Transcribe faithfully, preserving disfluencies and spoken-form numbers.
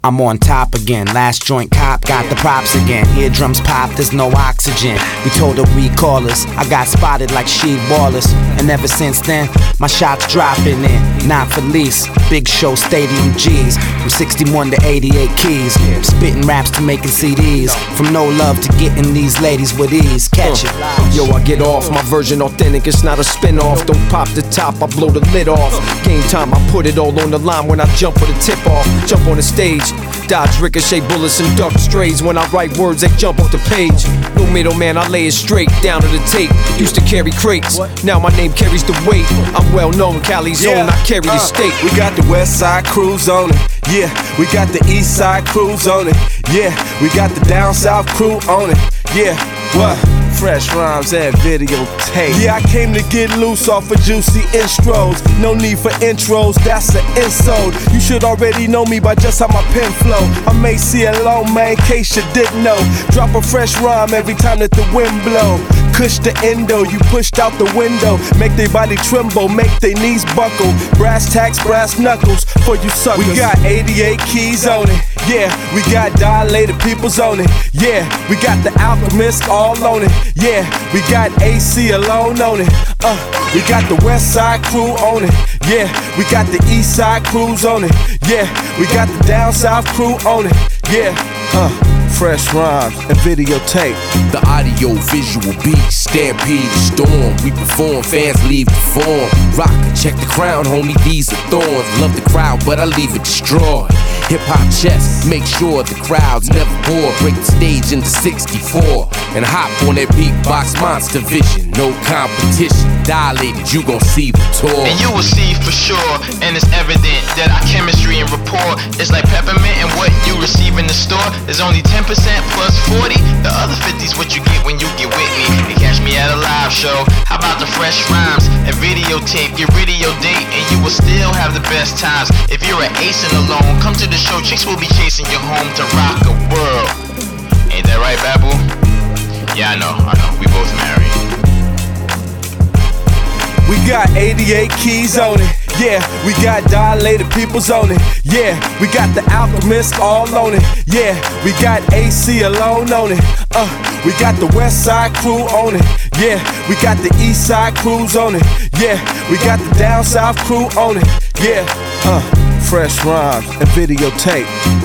I'm on top again, last joint cop, got the props again. Eardrums pop, there's no oxygen. We told her we call us, I got spotted like she ballers. And ever since then, my shots dropping in. Not for lease, big show stadium G's. From sixty-one to eighty-eight keys. Spitting raps to making C Ds. From no love to getting these ladies with ease. Catch it. Yo, I get off, my version authentic, it's not a spin-off. Don't pop the top, I blow the lid off. Game time, I put it all on the line when I jump for the tip off. Jump on the stage, dodge ricochet bullets and duck strays. When I write words, they jump off the page. No middleman, I lay it straight down to the tape. Used to carry crates, now my name carries the weight. I'm well known, Cali's Yeah, own, I carry the uh, state. We got the west side crews on it. Yeah, we got the east side crews on it. Yeah, we got the down south crew on it. Yeah, what? Fresh rhymes and videotape. Yeah, I came to get loose off of juicy intros. No need for intros, that's an insult. You should already know me by just how my pen flow. I'm A C L, man, in case you didn't know. Drop a fresh rhyme every time that the wind blow. Kush the endo, you pushed out the window. Make their body tremble, make their knees buckle. Brass tacks, brass knuckles for you suckers. We got eighty-eight keys on it. Yeah, we got dilated peoples on it. Yeah, we got the alchemist all on it. Yeah, we got A C alone on it. Uh, we got the west side crew on it. Yeah, we got the east side crews on it. Yeah, we got the down south crew on it. Yeah, uh, fresh rhymes and videotape. The audio visual beat, stampede the storm. We perform, fans leave the form. Rock, check the crown, homie, these are thorns. Love the crowd, but I leave it destroyed. Hip hop chest, make sure the crowd's never bored. Break the stage into sixty-four and hop on that beatbox monster vision. No competition, dilated, you gon' see the tour. And you will see for sure, and it's evident that our chemistry and rapport is like peppermint, and what you receive in the store is only ten percent plus forty. The other fifty's what you get when you get with me. You catch me at a live show. How about the fresh rhymes and videotape? Get rid of your date and you will still have the best times. If you're an ace and alone, come to the show. Chicks will be chasing you home to rock a world. Ain't that right, Babu? Yeah, I know, I know. We both married. We got eighty-eight keys on it. Yeah, we got dilated peoples on it. Yeah, we got the alchemist all on it. Yeah, we got A C alone on it. Uh, we got the west side crew on it. Yeah, we got the east side crews on it. Yeah, we got the down south crew on it. Yeah, uh, fresh rhymes and videotape.